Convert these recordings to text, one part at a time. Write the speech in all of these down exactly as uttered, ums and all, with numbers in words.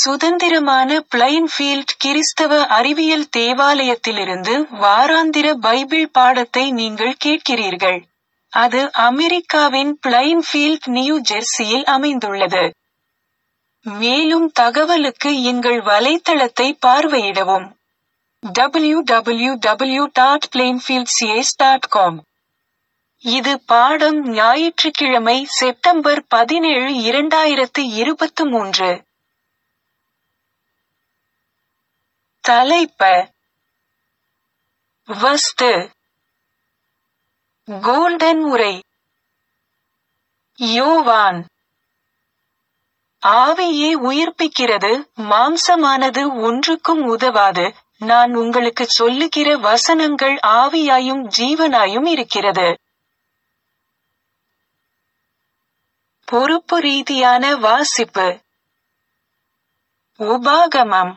சுதந்திரமான பிளைன்ஃபீல்ட் கிறிஸ்தவ அறிவியல் தேவாலயத்திலிருந்து வாராந்திர பைபிள் பாடத்தை நீங்கள் கேட்கிறீர்கள். அது அமெரிக்காவின் பிளைன்ஃபீல்ட், நியூ ஜெர்சியில் அமைந்துள்ளது. மேலும் தகவலுக்கு எங்கள் வலைத்தளத்தை பார்வையிடவும். W W W dot plainfield CS dot com. இது பாடம் ஞாயிற்றுக்கிழமை செப்டம்பர் பதினேழு இரண்டாயிரத்து இருபத்து மூன்று. தலைப்ப வஸ்து கோல்டன் உரை. யோவான். ஆவியே உயிர்ப்பிக்கிறது, மாம்சமானது ஒன்றுக்கும் உதவாது. நான் உங்களுக்கு சொல்லுகிற வசனங்கள் ஆவியாயும் ஜீவனாயும் இருக்கிறது. பொறுப்பு ரீதியான வாசிப்பு. உபாகமம்.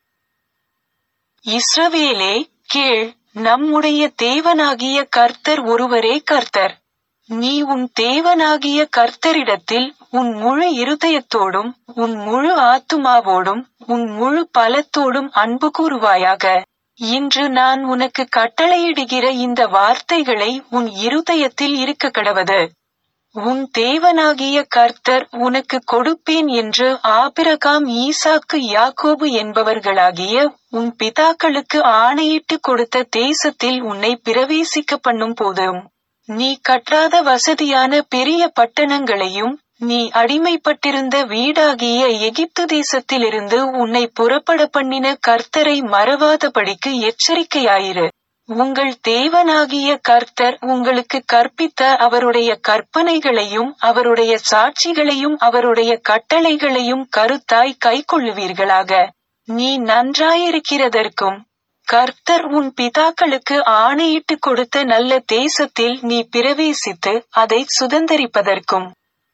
இஸ்ரவேலே, கேள், நம்முடைய தேவனாகிய கர்த்தர் ஒருவரே கர்த்தர். நீ உன் தேவனாகிய கர்த்தரிடத்தில் உன் முழு இருதயத்தோடும் உன் முழு ஆத்துமாவோடும் உன் முழு பலத்தோடும் அன்பு கூறுவாயாக. இன்று நான் உனக்கு கட்டளையிடுகிற இந்த வார்த்தைகளை உன் இருதயத்தில் இருக்க கடவது. உன் தேவனாகிய கர்த்தர் உனக்கு கொடுப்பேன் என்று ஆபிரகாம், ஈசாக்கு, யாக்கோபு என்பவர்களாகிய உன் பிதாக்களுக்கு ஆணையிட்டு கொடுத்த தேசத்தில் உன்னை பிரவேசிக்க பண்ணும் போதும் நீ கட்டாத வசதியான பெரிய பட்டணங்களையும் நீ அடிமைப்பட்டிருந்த வீடாகிய எகிப்து தேசத்திலிருந்து உன்னை புறப்பட பண்ணின கர்த்தரை மறவாதபடிக்கு எச்சரிக்கையாயிரு. உங்கள் தேவனாகிய கர்த்தர் உங்களுக்கு கற்பித்த அவருடைய கற்பனைகளையும் அவருடைய சாட்சிகளையும் அவருடைய கட்டளைகளையும் கருத்தாய் கைக்கொள்ளுவீர்களாக. நீ நன்றாயிருக்கிறதற்கும் கர்த்தர் உன் பிதாக்களுக்கு ஆணையிட்டு கொடுத்த நல்ல தேசத்தில் நீ பிரவேசித்து அதை சுதந்தரிப்பதற்கும்.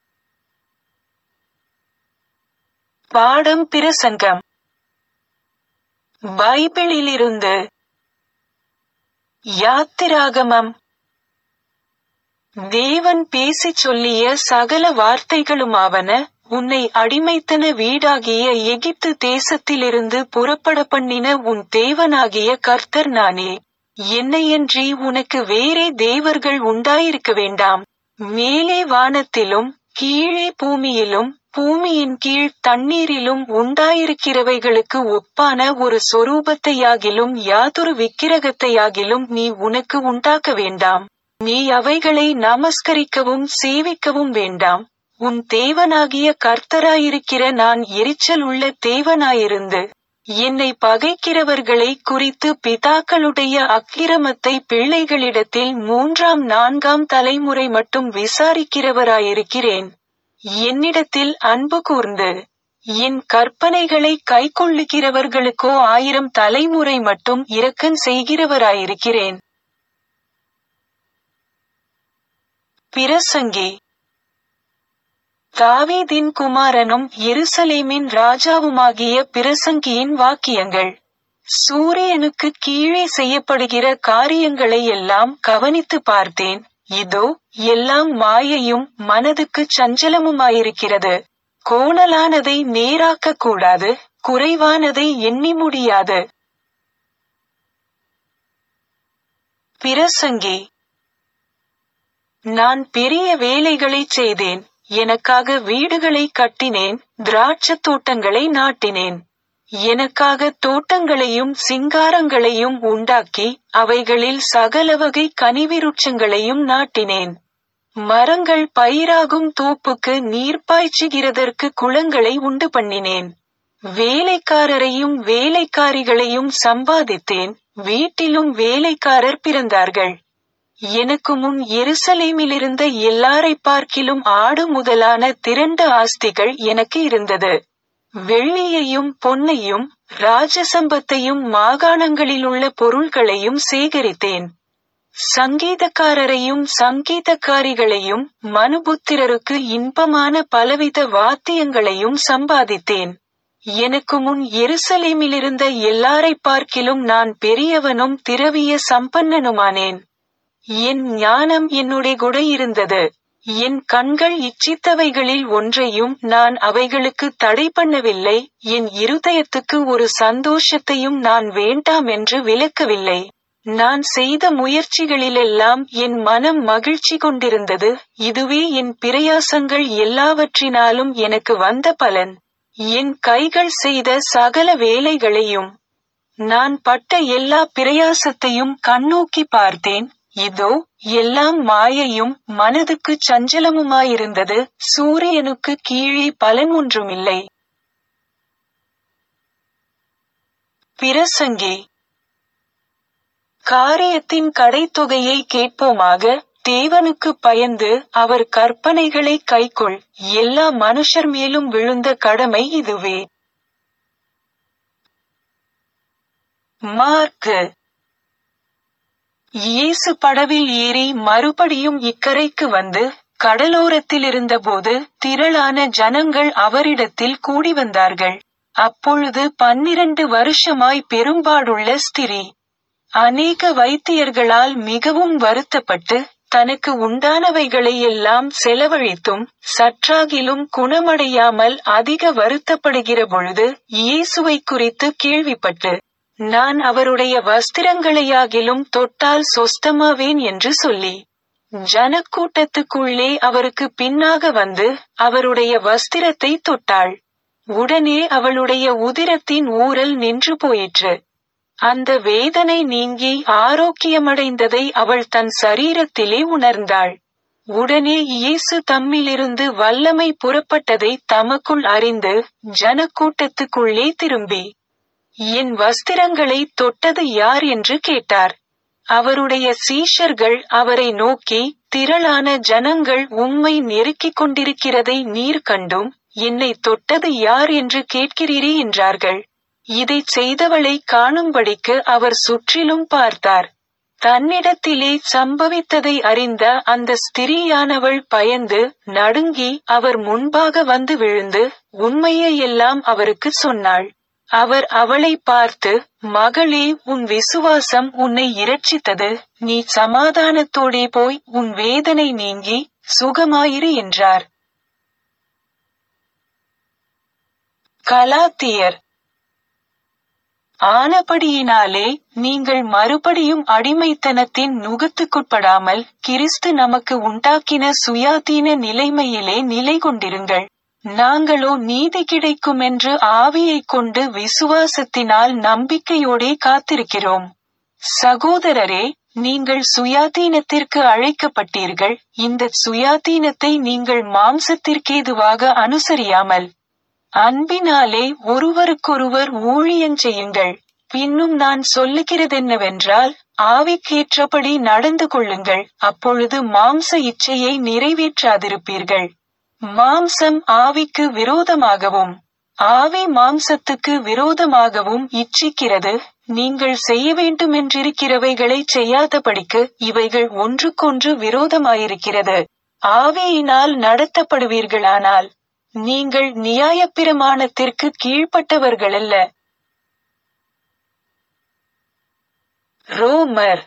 பாடம் பிரசங்கம். பைபிளிலிருந்து. யாத்திராகமம். தேவன் பேசிச் சொல்லிய சகல வார்த்தைகளுமாவன, உன்னை அடிமைத்தன வீடாகிய எகிப்து தேசத்திலிருந்து புறப்பட பண்ணின உன் தேவனாகிய கர்த்தர் நானே. என்னையன்றி உனக்கு வேறே தேவர்கள் உண்டாயிருக்க வேண்டாம். மேலே வானத்திலும் கீழே பூமியிலும் பூமியின் கீழ் தண்ணீரிலும் உண்டாயிருக்கிறவைகளுக்கு ஒப்பான ஒரு சொரூபத்தையாகிலும் யாதொரு விக்கிரகத்தையாகிலும் நீ உனக்கு உண்டாக்க வேண்டாம். நீ அவைகளை நமஸ்கரிக்கவும் சேவிக்கவும் வேண்டாம். உன் தேவனாகிய கர்த்தராயிருக்கிற நான் எரிச்சல் உள்ள தேவனாயிருந்து என்னை பகைக்கிறவர்களை குறித்து பிதாக்களுடைய அக்கிரமத்தை பிள்ளைகளிடத்தில் மூன்றாம் நான்காம் தலைமுறை மட்டும் விசாரிக்கிறவராயிருக்கிறேன். என்னிடத்தில் அன்பு கூர்ந்து என் கற்பனைகளை கைக்கொள்ளுகிறவர்களுக்கோ ஆயிரம் தலைமுறை மட்டும் இரக்கம் செய்கிறவராயிருக்கிறேன். பிரசங்கி. தாவீதின் குமாரனும் எருசலேமின் ராஜாவுமாகிய பிரசங்கியின் வாக்கியங்கள். சூரியனுக்கு கீழே செய்யப்படுகிற காரியங்களை எல்லாம் கவனித்து பார்த்தேன். இதோ, எல்லாம் மாயையும் மனதுக்கு சஞ்சலமுமாயிருக்கிறது. கோணலானதை நேராக்க கூடாது, குறைவானதை எண்ணி முடியாது. பிரசங்கி. நான் பெரிய வேலைகளை செய்தேன். எனக்காக வீடுகளை கட்டினேன், திராட்சத் தோட்டங்களை நாட்டினேன். எனக்காக தோட்டங்களையும் சிங்காரங்களையும் உண்டாக்கி அவைகளில் சகல வகை கனிவிருட்சங்களையும் நாட்டினேன். மரங்கள் பயிராகும் தோப்புக்கு நீர் பாய்ச்சுகிறதற்கு குளங்களை உண்டு பண்ணினேன். வேலைக்காரரையும் வேலைக்காரிகளையும் சம்பாதித்தேன். வீட்டிலும் வேலைக்காரர் பிறந்தார்கள். எனக்கு முன் எருசலேமிலிருந்த எல்லாரை பார்க்கிலும் ஆடு முதலான திரண்ட ஆஸ்திகள் எனக்கு இருந்தது. வெள்ளியையும் பொன்னையும் ராஜசம்பத்தையும் மாகாணங்களிலுள்ள பொருள்களையும் சேகரித்தேன். சங்கீதக்காரரையும் சங்கீதக்காரிகளையும் மனுபுத்திரருக்கு இன்பமான பலவித வாத்தியங்களையும் சம்பாதித்தேன். எனக்கு முன் எருசலேமிலிருந்த எல்லாரை பார்க்கிலும் நான் பெரியவனும் திரவிய சம்பன்னனுமானேன். என் ஞானம் என்னுடைய கூட இருந்தது. என் கண்கள் இச்சித்தவைகளில் ஒன்றையும் நான் அவைகளுக்கு தடை பண்ணவில்லை, என் இருதயத்துக்கு ஒரு சந்தோஷத்தையும் நான் வேண்டாம் என்று விலக்கவில்லை. நான் செய்த முயற்சிகளிலெல்லாம் என் மனம் மகிழ்ச்சி கொண்டிருந்தது, இதுவே என் பிரயாசங்கள் எல்லாவற்றினாலும் எனக்கு வந்த பலன். என் கைகள் செய்த சகல வேலைகளையும் நான் பட்ட எல்லா பிரயாசத்தையும் கண்ணோக்கி பார்த்தேன், இதோ எல்லாம் மாயையும் மனதுக்கு சஞ்சலமுமாயிருந்தது, சூரியனுக்கு கீழே பலன் ஒன்றுமில்லை. பிரசங்கி. காரியத்தின் கடைத்தொகையை கேட்போமாக, தேவனுக்கு பயந்து அவர் கற்பனைகளை கைக்கொள், எல்லா மனுஷர் மேலும் விழுந்த கடமை இதுவே. மார்க்கு. இயேசு படவில் ஏறி மறுபடியும் இக்கரைக்கு வந்து கடலோரத்திலிருந்தபோது திரளான ஜனங்கள் அவரிடத்தில் கூடி வந்தார்கள். அப்பொழுது பன்னிரண்டு வருஷமாய் பெரும்பாடுள்ள ஸ்திரீ, அநேக வைத்தியர்களால் மிகவும் வருத்தப்பட்டு தனக்கு உண்டானவைகளையெல்லாம் செலவழித்தும் சற்றாகிலும் குணமடையாமல் அதிக வருத்தப்படுகிற பொழுது இயேசுவை குறித்து கேள்விப்பட்டு, நான் அவருடைய வஸ்திரங்களையாகிலும் தொட்டால் சொஸ்தமாவேன் என்று சொல்லி ஜனக்கூட்டத்துக்குள்ளே அவருக்கு பின்னாக வந்து அவருடைய வஸ்திரத்தை தொட்டாள். உடனே அவளுடைய உதிரத்தின் ஊறல் நின்று போயிற்று. அந்த வேதனை நீங்கி ஆரோக்கியமடைந்ததை அவள் தன் சரீரத்திலே உணர்ந்தாள். உடனே இயேசு தம்மிலிருந்து வல்லமை புறப்பட்டதை தமக்குள் அறிந்து ஜனக்கூட்டத்துக்குள்ளே திரும்பி, என் வஸ்திரங்களை தொட்டது யார் என்று கேட்டார். அவருடைய சீஷர்கள் அவரை நோக்கி, திரளான ஜனங்கள் உம்மை நெருக்கிக் கொண்டிருக்கிறதை நீர் கண்டும் என்னை தொட்டது யார் என்று கேட்கிறீரே என்றார்கள். இதைச் செய்தவளை காணும்படிக்கு அவர் சுற்றிலும் பார்த்தார். தன்னிடத்திலே சம்பவித்ததை அறிந்த அந்த ஸ்திரீயானவள் பயந்து நடுங்கி அவர் முன்பாக வந்து விழுந்து உண்மையையெல்லாம் அவருக்கு சொன்னாள். அவர் அவளை பார்த்து, மகளே, உன் விசுவாசம் உன்னை இரட்சித்தது, நீ சமாதானத்தோடே போய் உன் வேதனை நீங்கி சுகமாயிரு என்றார். கலாத்தியர். ஆனபடியினாலே நீங்கள் மறுபடியும் அடிமைத்தனத்தின் நுகத்துக்குட்படாமல் கிறிஸ்து நமக்கு உண்டாக்கின சுயாதீன நிலைமையிலே நிலை கொண்டிருங்கள். நாங்களோ நீதி கிடைக்குமென்று ஆவியைக் கொண்டு விசுவாசத்தினால் நம்பிக்கையோடே காத்திருக்கிறோம். சகோதரரே, நீங்கள் சுயாதீனத்திற்கு அழைக்கப்பட்டீர்கள். இந்த சுயாதீனத்தை நீங்கள் மாம்சத்திற்கேதுவாக அனுசரியாமல் அன்பினாலே ஒருவருக்கொருவர் ஊழியஞ்செய்யுங்கள். பின்னும் நான் சொல்லுகிறதென்னவென்றால், ஆவிக்கேற்றபடி நடந்து கொள்ளுங்கள், அப்பொழுது மாம்ச இச்சையை நிறைவேற்றாதிருப்பீர்கள். மாம்சம் ஆவிக்கு விரோதமாகவும் ஆவி மாம்சத்துக்கு விரோதமாகவும் இச்சிக்கிறது. நீங்கள் செய்ய வேண்டுமென்றிருக்கிறவைகளை செய்யாதபடிக்கு இவைகள் ஒன்றுக்கொன்று விரோதமாயிருக்கிறது. ஆவியினால் நடத்தப்படுவீர்களானால் நீங்கள் நியாயப்பிரமாணத்திற்கு கீழ்ப்பட்டவர்களல்ல. ரோமர்.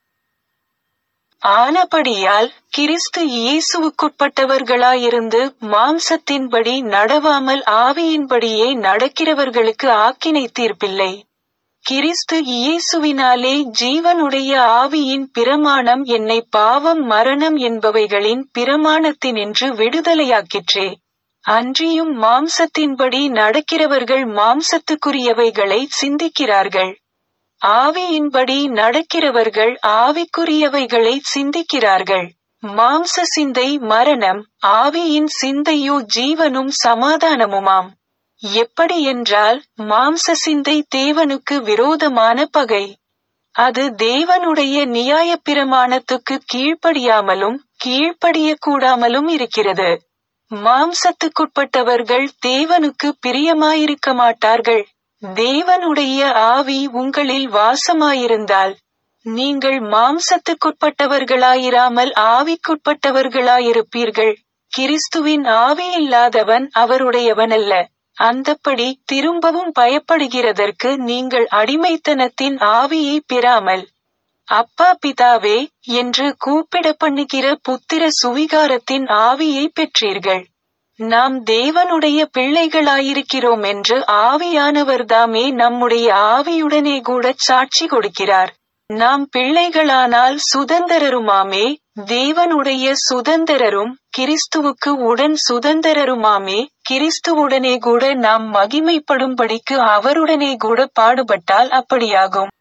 ஆனபடியால் கிறிஸ்து இயேசுவுக்குட்பட்டவர்களாயிருந்து மாம்சத்தின்படி நடவாமல் ஆவியின்படியே நடக்கிறவர்களுக்கு ஆக்கினை தீர்ப்பில்லை. கிறிஸ்து இயேசுவினாலே ஜீவனுடைய ஆவியின் பிரமாணம் என்னை பாவம் மரணம் என்பவைகளின் பிரமாணத்தினின்று விடுதலையாக்கிற்றே. அன்றியும் மாம்சத்தின்படி நடக்கிறவர்கள் மாம்சத்துக்குரியவைகளை சிந்திக்கிறார்கள், ஆவியின்படி நடக்கிறவர்கள் ஆவிக்குரியவைகளை சிந்திக்கிறார்கள். மாம்ச சிந்தை மரணம், ஆவியின் சிந்தையோ ஜீவனும் சமாதானமுமாம். எப்படி என்றால், மாம்ச சிந்தை தேவனுக்கு விரோதமான பகை. அது தேவனுடைய நியாயப்பிரமாணத்துக்கு கீழ்ப்படியாமலும் கீழ்ப்படியக்கூடாமலும் இருக்கிறது. மாம்சத்துக்குட்பட்டவர்கள் தேவனுக்கு பிரியமாயிருக்க மாட்டார்கள். தேவனுடைய ஆவி உங்களில் வாசமாயிருந்தால் நீங்கள் மாம்சத்துக்குட்பட்டவர்களாயிராமல் ஆவிக்குட்பட்டவர்களாயிருப்பீர்கள். கிறிஸ்துவின் ஆவி இல்லாதவன் அவருடையவனல்ல. அந்தப்படி திரும்பவும் பயப்படுகிறதற்கு நீங்கள் அடிமைத்தனத்தின் ஆவியை பெறாமல் அப்பா பிதாவே என்று கூப்பிடப்படுகிற புத்திர சுவிகாரத்தின் ஆவியை பெற்றீர்கள். நாம் தேவனுடைய பிள்ளைகளாயிருக்கிறோம் என்று ஆவியானவர்தாமே நம்முடைய ஆவியுடனே கூடச் சாட்சி கொடுக்கிறார். நாம் பிள்ளைகளானால் சுதந்தரருமாமே, தேவனுடைய சுதந்தரரும், கிறிஸ்துவுக்கு உடன் சுதந்தரருமாமே. கிறிஸ்துவுடனே கூட நாம் மகிமைப்படும்படிக்கு அவருடனே கூட பாடுபட்டால் அப்படியாகும்.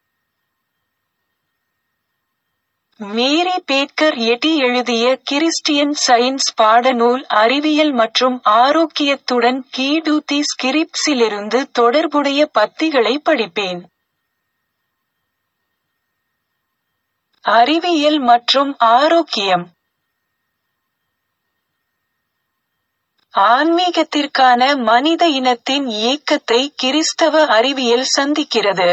மேரி பேக்கர் எட்டி எழுதிய கிறிஸ்டியன் சயின்ஸ் பாடநூல் அறிவியல் மற்றும் ஆரோக்கியத்துடன் கீடூத்தி ஸ்கிரிப்ட்ஸிலிருந்து தொடர்புடைய பத்திகளை படிப்பேன். அறிவியல் மற்றும் ஆரோக்கியம். ஆன்மீகத்திற்கான மனித இனத்தின் இயக்கத்தை கிறிஸ்தவ அறிவியல் சந்திக்கிறது.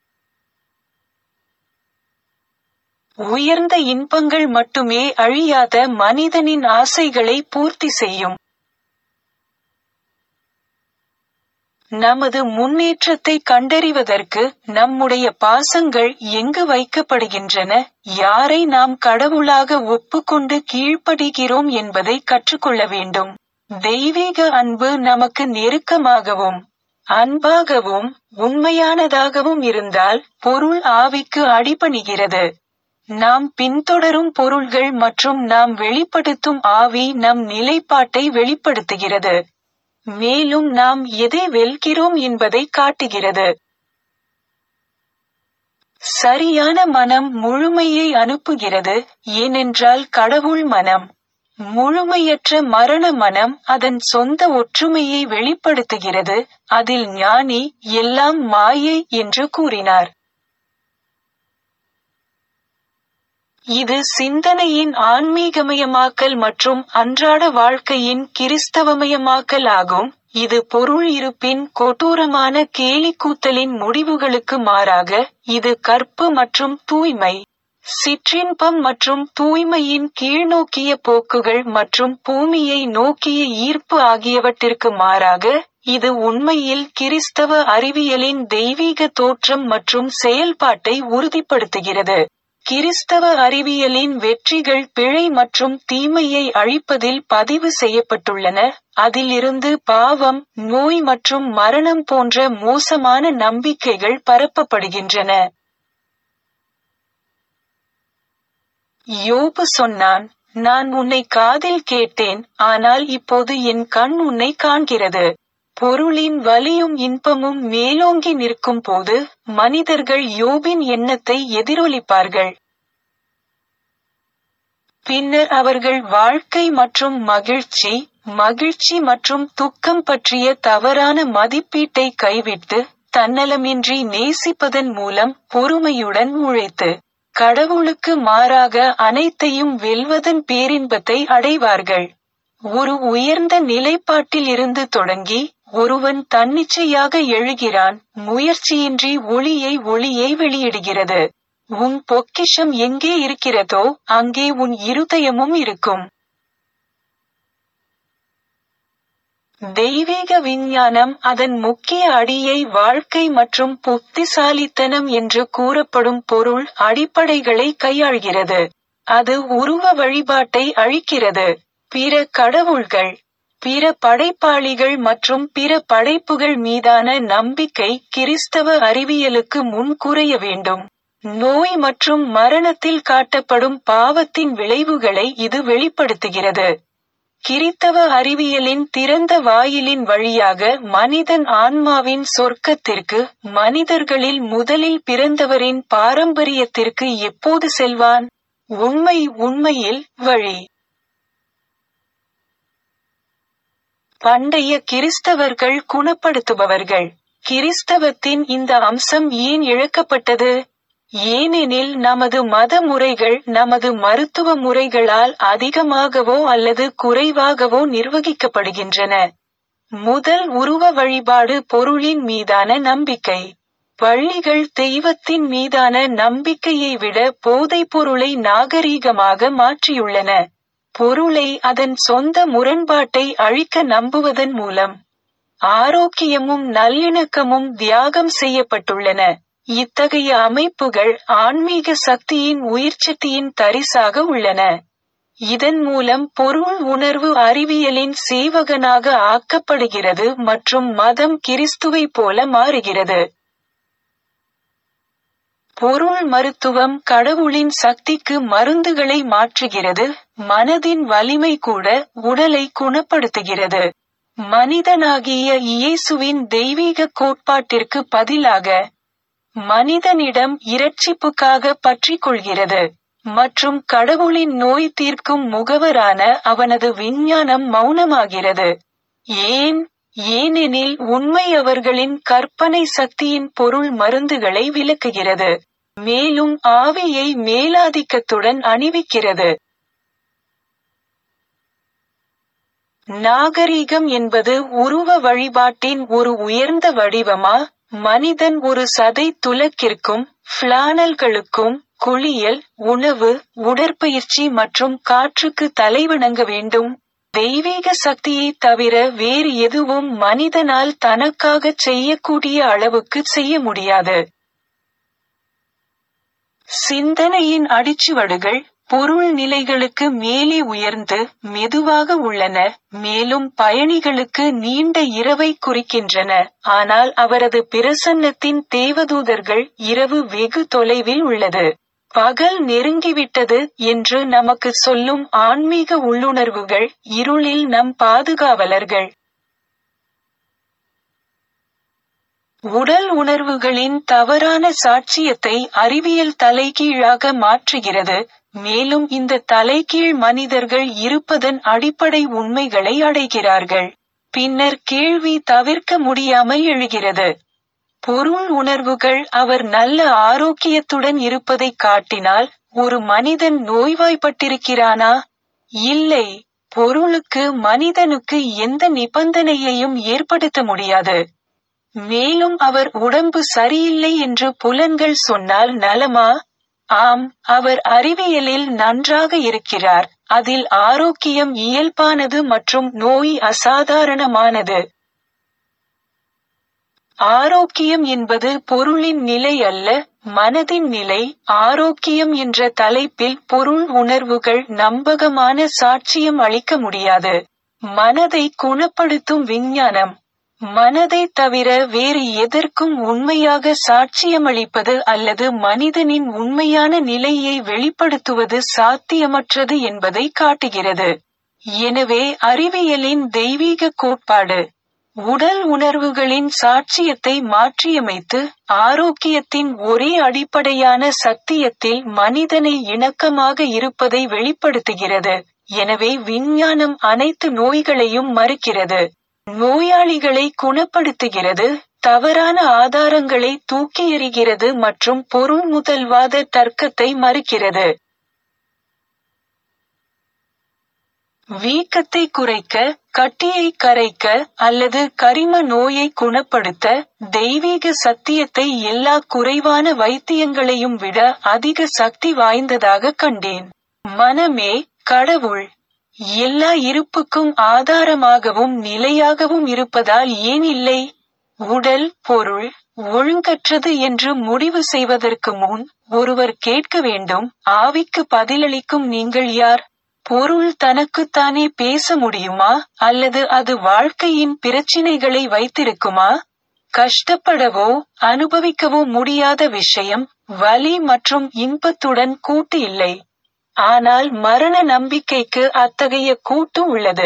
உயர்ந்த இன்பங்கள் மட்டுமே அழியாத மனிதனின் ஆசைகளை பூர்த்தி செய்யும். நமது முன்னேற்றத்தை கண்டறிவதற்கு நம்முடைய பாசங்கள் எங்கு வைக்கப்படுகின்றன, யாரை நாம் கடவுளாக ஒப்புக்கொண்டு கீழ்ப்படுகிறோம் என்பதை கற்றுக்கொள்ள வேண்டும். தெய்வீக அன்பு நமக்கு நெருக்கமாகவும் அன்பாகவும் உண்மையானதாகவும் இருந்தால் பொருள் ஆவிக்கு அடிபணிகிறது. நாம் பின்தொடரும் பொருள்கள் மற்றும் நாம் வெளிப்படுத்தும் ஆவி நம் நிலைப்பாட்டை வெளிப்படுத்துகிறது, மேலும் நாம் எதை வெல்கிறோம் என்பதை காட்டுகிறது. சரியான மனம் முழுமையை அனுப்புகிறது, ஏனென்றால் கடவுள் மனம். முழுமையற்ற மரண மனம் அதன் சொந்த ஒற்றுமையை வெளிப்படுத்துகிறது, அதில் ஞானி எல்லாம் மாயை என்று கூறினார். இது சிந்தனையின் ஆன்மீகமயமாக்கல் மற்றும் அன்றாட வாழ்க்கையின் கிறிஸ்தவமயமாக்கல் ஆகும். இது பொருள் இருப்பின் கொடூரமான கேலிக்கூத்தலின் முடிவுகளுக்கு மாறாக, இது கற்பு மற்றும் தூய்மை, சிற்றின்பம் மற்றும் தூய்மையின் கீழ்நோக்கிய போக்குகள் மற்றும் பூமியை நோக்கிய ஈர்ப்பு ஆகியவற்றிற்கு மாறாக, இது உண்மையில் கிறிஸ்தவ அறிவியலின் தெய்வீக தோற்றம் மற்றும் செயல்பாட்டை உறுதிப்படுத்துகிறது. கிறிஸ்தவ அறிவியலின் வெற்றிகள் பிழை மற்றும் தீமையை அழிப்பதில் பதிவு செய்யப்பட்டுள்ளன, அதிலிருந்து பாவம், நோய் மற்றும் மரணம் போன்ற மோசமான நம்பிக்கைகள் பரப்பப்படுகின்றன. யோபு சொன்னான், நான் உன்னை காதில் கேட்டேன், ஆனால் இப்போது என் கண் உன்னை காண்கிறது. பொருளின் வலியும் இன்பமும் மேலோங்கி நிற்கும் போது மனிதர்கள் யோபின் எண்ணத்தை எதிரொலிப்பார்கள். பின்னர் அவர்கள் வாழ்க்கை மற்றும் மகிழ்ச்சி, மகிழ்ச்சி மற்றும் துக்கம் பற்றிய தவறான மதிப்பீட்டை கைவிட்டு, தன்னலமின்றி நேசிப்பதன் மூலம் பொறுமையுடன் உழைத்து, கடவுளுக்கு மாறாக அனைத்தையும் வெல்வதன் பேரின்பத்தை அடைவார்கள். ஒரு உயர்ந்த நிலைப்பாட்டில் இருந்து தொடங்கி, ஒருவன் தன்னிச்சையாக எழுகிறான், முயற்சியின்றி ஒளியை ஒளியை வெளியிடுகிறது. உன் பொக்கிஷம் எங்கே இருக்கிறதோ அங்கே உன் இருதயமும் இருக்கும். தெய்வீக விஞ்ஞானம் அதன் முக்கிய அடியை வாழ்க்கை மற்றும் புத்திசாலித்தனம் என்று கூறப்படும் பொருள் அடிப்படைகளை கையாள்கிறது. அது உருவ வழிபாட்டை அழிக்கிறது. பிற கடவுள்கள், பிற படைப்பாளிகள் மற்றும் பிற படைப்புகள் மீதான நம்பிக்கை கிறிஸ்தவ அறிவியலுக்கு முன்குறைய வேண்டும். நோய் மற்றும் மரணத்தில் காட்டப்படும் பாவத்தின் விளைவுகளை இது வெளிப்படுத்துகிறது. கிறித்தவ அறிவியலின் திறந்த வாயிலின் வழியாக மனிதன் ஆன்மாவின் சொர்க்கத்திற்கு, மனிதர்களில் முதலில் பிறந்தவரின் பாரம்பரியத்திற்கு எப்போது செல்வான்? உண்மை உண்மையில் வழி. பண்டைய கிறிஸ்தவர்கள் குணப்படுத்துபவர்கள். கிறிஸ்தவத்தின் இந்த அம்சம் ஏன் இழக்கப்பட்டது? ஏனெனில் நமது மத முறைகள் நமது மருத்துவ முறைகளால் அதிகமாகவோ அல்லது குறைவாகவோ நிர்வகிக்கப்படுகின்றன. முதல் உருவ வழிபாடு பொருளின் மீதான நம்பிக்கை. பள்ளிகள் தெய்வத்தின் மீதான நம்பிக்கையை விட போதைப் பொருளை நாகரீகமாக மாற்றியுள்ளன. பொருளை அதன் சொந்த முரண்பாட்டை அழிக்க நம்புவதன் மூலம் ஆரோக்கியமும் நல்லிணக்கமும் தியாகம் செய்யப்பட்டுள்ளன. இத்தகைய அமைப்புகள் ஆன்மீக சக்தியின் உயிர்ச்சக்தியின் தரிசாக உள்ளன. இதன் மூலம் பொருள் உணர்வு அறிவியலின் சேவகனாக ஆக்கப்படுகிறது மற்றும் மதம் கிறிஸ்துவை போல மாறுகிறது. பொருள் மருத்துவம் கடவுளின் சக்திக்கு மருந்துகளை மாற்றுகிறது. மனதின் வலிமை கூட உடலை குணப்படுத்துகிறது. மனிதனாகிய இயேசுவின் தெய்வீக கோட்பாட்டிற்கு பதிலாக மனிதனிடம் இரட்சிப்புக்காக பற்றிக் கொள்கிறது மற்றும் கடவுளின் நோய் தீர்க்கும் முகவரான அவனது விஞ்ஞானம் மௌனமாகிறது. ஏன்? ஏனெனில் உண்மை அவர்களின் கற்பனை சக்தியின் பொருள் மருந்துகளை விலக்குகிறது, மேலும் ஆவியை மேலாதிக்கத்துடன் அணிவிக்கிறது. நாகரீகம் என்பது உருவ வழிபாட்டின் ஒரு உயர்ந்த வடிவமா? மனிதன் ஒரு சதை துலக்கிற்கும் ஃபிளானல்களுக்கும் குளியல், உணவு, உடற்பயிற்சி மற்றும் காற்றுக்கு தலைவணங்க வேண்டும். தெய்வீக சக்தியை தவிர வேறு எதுவும் மனிதனால் தனக்காகச் செய்யக்கூடிய அளவுக்கு செய்ய முடியாது. சிந்தனையின் அடிச்சுவடுகள் பொருள் நிலைகளுக்கு மேலே உயர்ந்து மெதுவாக உள்ளன, மேலும் பயணிகளுக்கு நீண்ட இரவை குறிக்கின்றன. ஆனால் அவரது பிரசன்னத்தின் தேவதூதர்கள் இரவு வெகு தொலைவில் உள்ளது, பகல் நெருங்கிவிட்டது என்று நமக்கு சொல்லும் ஆன்மீக உள்ளுணர்வுகள் இருளில் நம் பாதுகாவலர்கள். உடல் உணர்வுகளின் தவறான சாட்சியத்தை அறிவியல் தலைகீழாக மாற்றுகிறது, மேலும் இந்த தலைகீழ் மனிதர்கள் இருப்பதன் அடிப்படை உண்மைகளை அடைகிறார்கள். பின்னர் கேள்வி தவிர்க்க முடியாமல் எழுகிறது. பொருள் உணர்வுகள் அவர் நல்ல ஆரோக்கியத்துடன் இருப்பதை காட்டினால் ஒரு மனிதன் நோய்வாய்ப்பட்டிருக்கிறானா? இல்லை. பொருளுக்கு மனிதனுக்கு எந்த நிபந்தனையையும் ஏற்படுத்த முடியாது. மேலும் அவர் உடம்பு சரியில்லை என்று புலன்கள் சொன்னால் நலமா? ஆம், அவர் அறிவியலில் நன்றாக இருக்கிறார், அதில் ஆரோக்கியம் இயல்பானது மற்றும் நோய் அசாதாரணமானது. ஆரோக்கியம் என்பது பொருளின் நிலை அல்ல, மனதின் நிலை. ஆரோக்கியம் என்ற தலைப்பில் பொருள் உணர்வுகள் நம்பகமான சாட்சியம் அளிக்க முடியாது. மனதை குணப்படுத்தும் விஞ்ஞானம் மனதை தவிர வேறு எதற்கும் உண்மையாக சாட்சியமளிப்பது அல்லது மனிதனின் உண்மையான நிலையை வெளிப்படுத்துவது சாத்தியமற்றது என்பதை காட்டுகிறது. எனவே அறிவியலின் தெய்வீக கோட்பாடு உடல் உணர்வுகளின் சாட்சியத்தை மாற்றியமைத்து ஆரோக்கியத்தின் ஒரே அடிப்படையான சத்தியத்தில் மனிதனை இணக்கமாக இருப்பதை வெளிப்படுத்துகிறது. எனவே விஞ்ஞானம் அனைத்து நோய்களையும் மறுக்கிறது, நோயாளிகளை குணப்படுத்துகிறது, தவறான ஆதாரங்களை தூக்கி எறிகிறது மற்றும் பொருள் முதல்வாத தர்க்கத்தை மறுக்கிறது. வீக்கத்தை குறைக்க, கட்டியை கரைக்க அல்லது கரிம நோயை குணப்படுத்த தெய்வீக சத்தியத்தை எல்லா குறைவான வைத்தியங்களையும் விட அதிக சக்தி வாய்ந்ததாக கண்டேன். மனமே கடவுள் எல்லா இருப்புக்கும் ஆதாரமாகவும் நிலையாகவும் இருப்பதால் ஏன் இல்லை? உடல் பொருள் ஒழுங்கற்றது என்று முடிவு செய்வதற்கு முன் ஒருவர் கேட்க வேண்டும், ஆவிக்கு பதிலளிக்கும் நீங்கள் யார்? பொருள் தனக்குத்தானே பேச முடியுமா அல்லது அது வாழ்க்கையின் பிரச்சினைகளை வைத்திருக்குமா? கஷ்டப்படவோ அனுபவிக்கவோ முடியாத விஷயம் வலி மற்றும் இன்பத்துடன் கூட்டு இல்லை. ஆனால் மரண நம்பிக்கைக்கு அத்தகைய கூட்டு உள்ளது.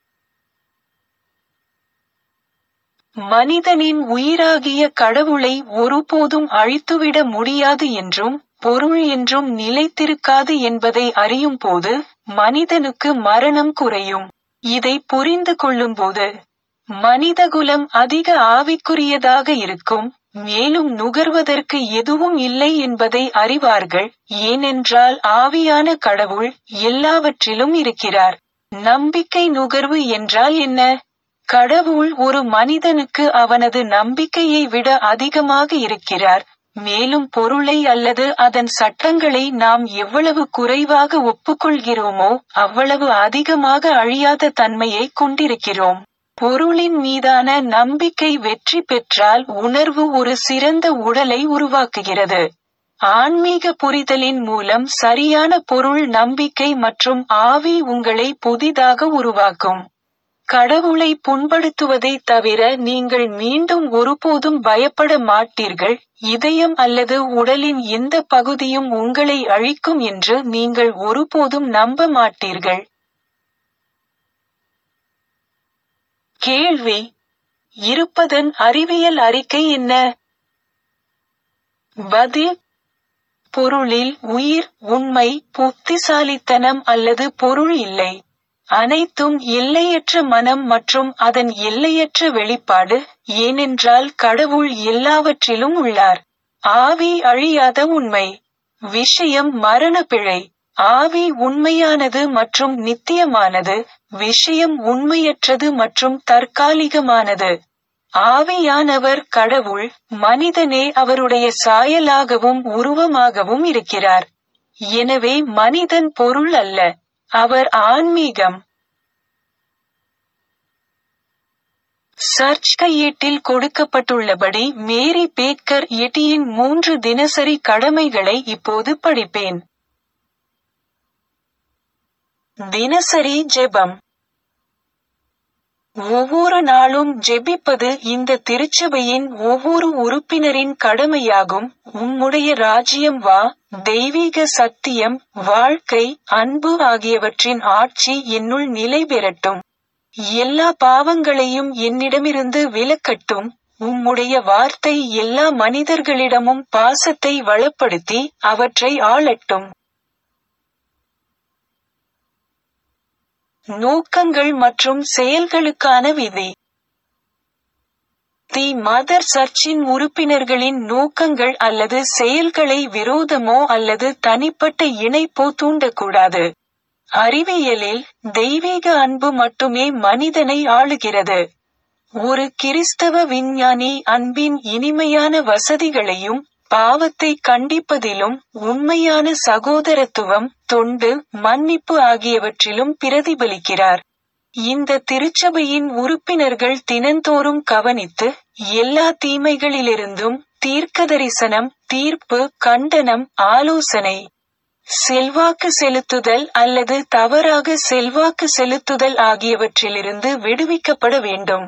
மனிதனின் உயிராகிய கடவுளை ஒருபோதும் அழித்துவிட முடியாது என்றும் பொருள் என்றும் நிலைத்திருக்காது என்பதை அறியும் போது மனிதனுக்கு மரணம் குறையும். இதை புரிந்து கொள்ளும்போது மனிதகுலம் அதிக ஆவிக்குரியதாக இருக்கும், மேலும் நுகர்வதற்கு எதுவும் இல்லை என்பதை அறிவார்கள், ஏனென்றால் ஆவியான கடவுள் எல்லாவற்றிலும் இருக்கிறார். நம்பிக்கை நுகர்வு என்றால் என்ன? கடவுள் ஒரு மனிதனுக்கு அவனது நம்பிக்கையை விட அதிகமாக இருக்கிறார், மேலும் பொருளை அல்லது அதன் சட்டங்களை நாம் எவ்வளவு குறைவாக ஒப்புக்கொள்கிறோமோ அவ்வளவு அதிகமாக அழியாத தன்மையை கொண்டிருக்கிறோம். பொருளின் மீதான நம்பிக்கை வெற்றி பெற்றால் உணர்வு ஒரு சிறந்த உடலை உருவாக்குகிறது. ஆன்மீக புரிதலின் மூலம் சரியான பொருள் நம்பிக்கை மற்றும் ஆவி உங்களை புதிதாக உருவாக்கும். கடவுளை புண்படுத்துவதை தவிர நீங்கள் மீண்டும் ஒருபோதும் பயப்பட மாட்டீர்கள். இதயம் அல்லது உடலின் எந்த பகுதியும் உங்களை அழிக்கும் என்று நீங்கள் ஒருபோதும் நம்ப மாட்டீர்கள். கேள்வி: இருப்பதன் அறிவியல் அறிக்கை என்ன? பதில்: பொருளில் உயிர், உண்மை, புத்திசாலித்தனம் அல்லது பொருள் இல்லை. அனைத்தும் எல்லையற்ற மனம் மற்றும் அதன் எல்லையற்ற வெளிப்பாடு, ஏனென்றால் கடவுள் எல்லாவற்றிலும் உள்ளார். ஆவி அழியாத உண்மை. விஷயம் மரண பிழை. ஆவி உண்மையானது மற்றும் நித்தியமானது, விஷயம் உண்மையற்றது மற்றும் தற்காலிகமானது. ஆவியானவர் கடவுள், மனிதனே அவருடைய சாயலாகவும் உருவமாகவும் இருக்கிறார். எனவே மனிதன் பொருள் அல்ல, அவர் ஆன்மீகம். சர்ச் கையேட்டில் கொடுக்கப்பட்டுள்ளபடி மேரி பேக்கர் எட்டியின் மூன்று தினசரி கடமைகளை இப்போது படிப்பேன். தினசரி ஜெபம். ஒவ்வொரு நாளும் ஜெபிப்பது இந்த திருச்சபையின் ஒவ்வொரு உறுப்பினரின் கடமையாகும். உம்முடைய ராஜ்யம் வா, தெய்வீக சத்தியம், வாழ்க்கை, அன்பு ஆகியவற்றின் ஆட்சி என்னுள் நிலை பெறட்டும். எல்லா பாவங்களையும் என்னிடமிருந்து விலக்கட்டும். உம்முடைய வார்த்தை எல்லா மனிதர்களிடமும் பாசத்தை வளப்படுத்தி அவற்றை ஆளட்டும். நோக்கங்கள் மற்றும் செயல்களுக்கான விதி. தி மதர் சர்ச்சின் உறுப்பினர்களின் நோக்கங்கள் அல்லது செயல்களை விரோதமோ அல்லது தனிப்பட்ட இணைப்போ தூண்டக்கூடாது. அறிவியலில், தெய்வீக அன்பு மட்டுமே மனிதனை ஆளுகிறது. ஒரு கிறிஸ்தவ விஞ்ஞானி அன்பின் இனிமையான வசதிகளையும், பாவத்தை கண்டிப்பதிலும், உண்மையான சகோதரத்துவம், தொண்டு, மன்னிப்பு ஆகியவற்றிலும் பிரதிபலிக்கிறார். இந்த திருச்சபையின் உறுப்பினர்கள் தினந்தோறும் கவனித்து, எல்லா தீமைகளிலிருந்தும் தீர்க்கதரிசனம், தீர்ப்பு, கண்டனம், ஆலோசனை, செல்வாக்கு செலுத்துதல் அல்லது தவறாக செல்வாக்கு செலுத்துதல் ஆகியவற்றிலிருந்து விடுவிக்கப்பட வேண்டும்.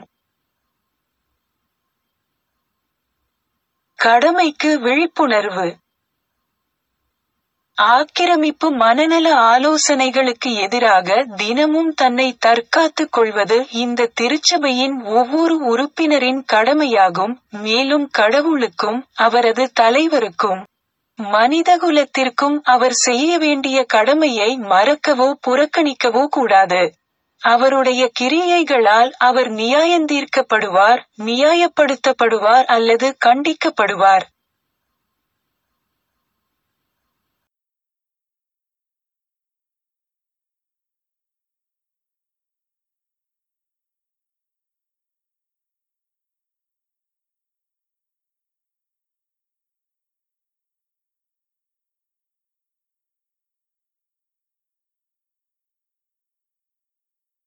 கடமைக்கு விழிப்புணர்வு. ஆக்கிரமிப்பு மனநல ஆலோசனைகளுக்கு எதிராக தினமும் தன்னை தற்காத்துக் கொள்வது இந்த திருச்சபையின் ஒவ்வொரு உறுப்பினரின் கடமையாகும். மேலும் கடவுளுக்கும், அவரது தலைவருக்கும், மனிதகுலத்திற்கும் அவர் செய்ய வேண்டிய கடமையை மறக்கவோ புறக்கணிக்கவோ கூடாது. அவருடைய கிரியைகளால் அவர் நியாயந்தீர்க்கப்படுவார், நியாயப்படுத்தப்படுவார் அல்லது கண்டிக்கப்படுவார்.